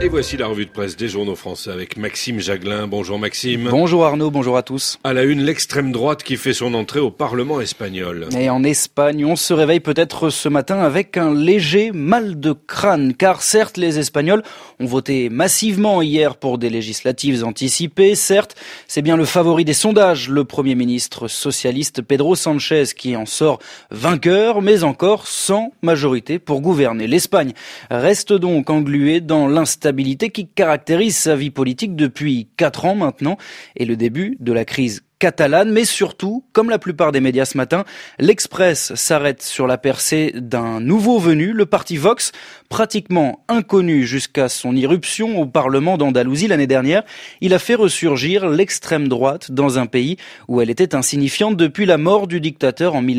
Et voici la revue de presse des journaux français avec Maxime Jaglin. Bonjour Maxime. Bonjour Arnaud, bonjour à tous. À la une, l'extrême droite qui fait son entrée au Parlement espagnol. Et en Espagne, on se réveille peut-être ce matin avec un léger mal de crâne. Car certes, les Espagnols ont voté massivement hier pour des législatives anticipées. Certes, c'est bien le favori des sondages, le Premier ministre socialiste Pedro Sánchez qui en sort vainqueur, mais encore sans majorité pour gouverner. L'Espagne reste donc engluée dans l'instabilité qui caractérise sa vie politique depuis 4 ans maintenant et le début de la crise catalane, mais surtout, comme la plupart des médias ce matin, l'Express s'arrête sur la percée d'un nouveau venu, le parti Vox, pratiquement inconnu jusqu'à son irruption au Parlement d'Andalousie l'année dernière. Il a fait ressurgir l'extrême droite dans un pays où elle était insignifiante depuis la mort du dictateur en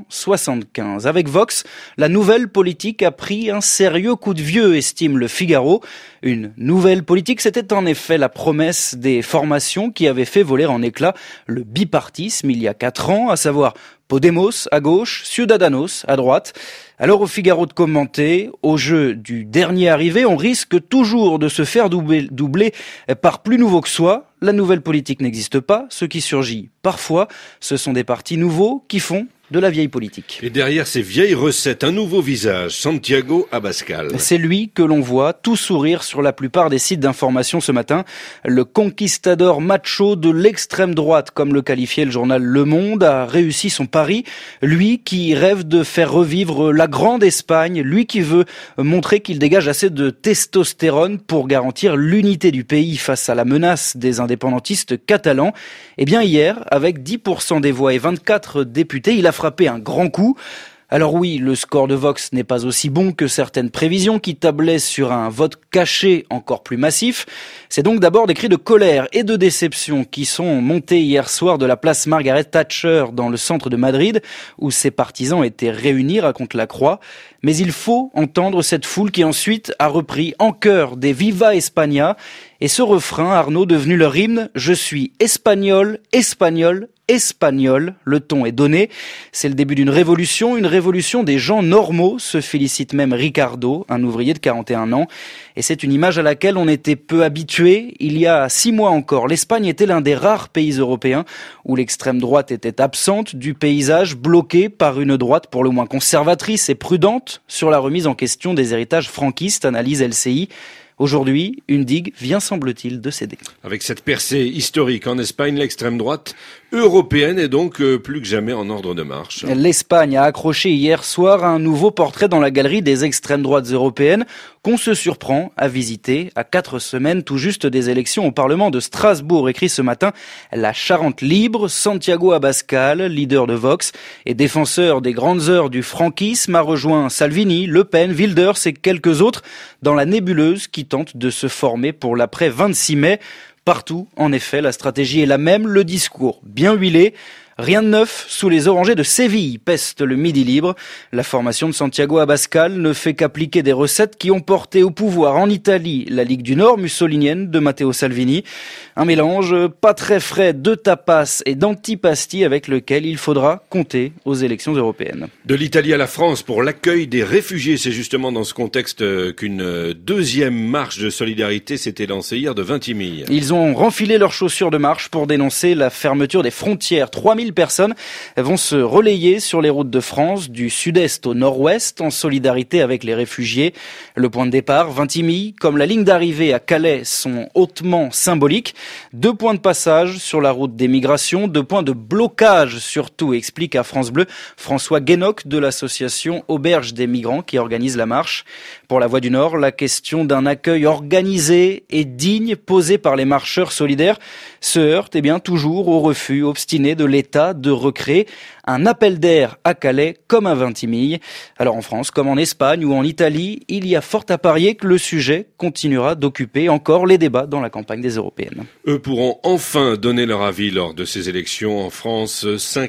1975. Avec Vox, la nouvelle politique a pris un sérieux coup de vieux, estime le Figaro. Une nouvelle politique, c'était en effet la promesse des formations qui avaient fait voler en éclats le bipartisme il y a 4 ans, à savoir Podemos à gauche, Ciudadanos à droite. Alors au Figaro de commenter, au jeu du dernier arrivé, on risque toujours de se faire doubler par plus nouveau que soi. La nouvelle politique n'existe pas, ce qui surgit parfois, ce sont des partis nouveaux qui font de la vieille politique. Et derrière ces vieilles recettes, un nouveau visage, Santiago Abascal. C'est lui que l'on voit tout sourire sur la plupart des sites d'information ce matin. Le conquistador macho de l'extrême droite, comme le qualifiait le journal Le Monde, a réussi son pari. Lui qui rêve de faire revivre la grande Espagne, lui qui veut montrer qu'il dégage assez de testostérone pour garantir l'unité du pays face à la menace des indépendantistes catalans. Eh bien hier, avec 10% des voix et 24 députés, il a frappé un grand coup. Alors oui, le score de Vox n'est pas aussi bon que certaines prévisions qui tablaient sur un vote caché encore plus massif. C'est donc d'abord des cris de colère et de déception qui sont montés hier soir de la place Margaret Thatcher dans le centre de Madrid, où ses partisans étaient réunis, raconte La Croix. Mais il faut entendre cette foule qui ensuite a repris en chœur des Viva España. Et ce refrain, Arnaud, devenu leur hymne, je suis espagnol, espagnol, espagnol. Le ton est donné. C'est le début d'une révolution, une révolution des gens normaux, se félicite même Ricardo, un ouvrier de 41 ans. Et c'est une image à laquelle on était peu habitué. Il y a 6 mois encore, l'Espagne était l'un des rares pays européens où l'extrême droite était absente du paysage, bloqué par une droite pour le moins conservatrice et prudente sur la remise en question des héritages franquistes, analyse LCI. Aujourd'hui, une digue vient, semble-t-il, de céder. Avec cette percée historique en Espagne, l'extrême droite européenne est donc plus que jamais en ordre de marche. L'Espagne a accroché hier soir un nouveau portrait dans la galerie des extrêmes droites européennes qu'on se surprend à visiter à 4 semaines tout juste des élections au Parlement de Strasbourg. Écrit ce matin la Charente libre, Santiago Abascal, leader de Vox et défenseur des grandes heures du franquisme, a rejoint Salvini, Le Pen, Wilders et quelques autres dans la nébuleuse qui tente de se former pour l'après 26 mai. Partout, en effet, la stratégie est la même, le discours bien huilé. Rien de neuf sous les orangers de Séville, peste le Midi libre. La formation de Santiago Abascal ne fait qu'appliquer des recettes qui ont porté au pouvoir en Italie la Ligue du Nord mussolinienne de Matteo Salvini. Un mélange pas très frais de tapas et d'antipasti avec lequel il faudra compter aux élections européennes. De l'Italie à la France pour l'accueil des réfugiés. C'est justement dans ce contexte qu'une deuxième marche de solidarité s'était lancée hier de Vintimille. Ils ont renfilé leurs chaussures de marche pour dénoncer la fermeture des frontières. 3000 personnes vont se relayer sur les routes de France, du sud-est au nord-ouest, en solidarité avec les réfugiés. Le point de départ, Vintimille, comme la ligne d'arrivée à Calais, sont hautement symboliques. 2 points de passage sur la route des migrations, 2 points de blocage surtout, explique à France Bleu François Guénoc de l'association Auberge des migrants qui organise la marche. Pour la Voix du Nord, la question d'un accueil organisé et digne posé par les marcheurs solidaires se heurte toujours au refus obstiné de l'État de recréer un appel d'air à Calais comme à Vintimille. Alors en France, comme en Espagne ou en Italie, il y a fort à parier que le sujet continuera d'occuper encore les débats dans la campagne des européennes. Eux pourront enfin donner leur avis lors de ces élections. En France,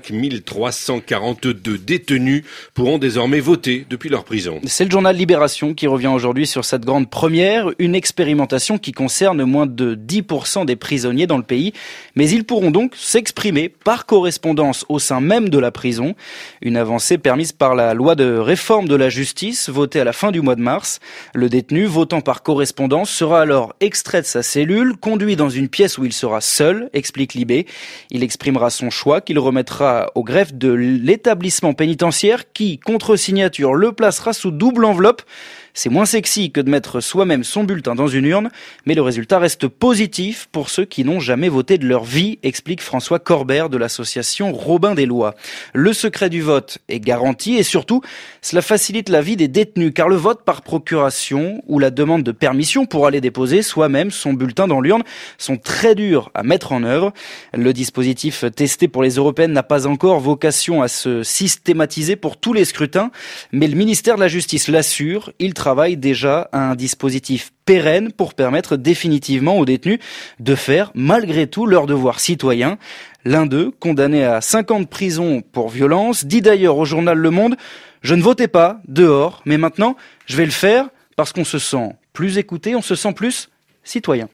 5342 détenus pourront désormais voter depuis leur prison. C'est le journal Libération qui revient aujourd'hui sur cette grande première, une expérimentation qui concerne moins de 10% des prisonniers dans le pays. Mais ils pourront donc s'exprimer par correspondance au sein même de la la prison. Une avancée permise par la loi de réforme de la justice, votée à la fin du mois de mars. Le détenu, votant par correspondance, sera alors extrait de sa cellule, conduit dans une pièce où il sera seul, explique Libé. Il exprimera son choix qu'il remettra au greffe de l'établissement pénitentiaire qui, contre signature, le placera sous double enveloppe. C'est moins sexy que de mettre soi-même son bulletin dans une urne, mais le résultat reste positif pour ceux qui n'ont jamais voté de leur vie, explique François Corbert de l'association Robin des Lois. Le secret du vote est garanti et surtout, cela facilite la vie des détenus car le vote par procuration ou la demande de permission pour aller déposer soi-même son bulletin dans l'urne sont très durs à mettre en œuvre. Le dispositif testé pour les européennes n'a pas encore vocation à se systématiser pour tous les scrutins, mais le ministère de la Justice l'assure, il travaille déjà à un dispositif pérenne pour permettre définitivement aux détenus de faire malgré tout leur devoir citoyen. L'un d'eux, condamné à 5 ans de prison pour violence, dit d'ailleurs au journal Le Monde « Je ne votais pas, dehors, mais maintenant je vais le faire parce qu'on se sent plus écouté, on se sent plus citoyen ».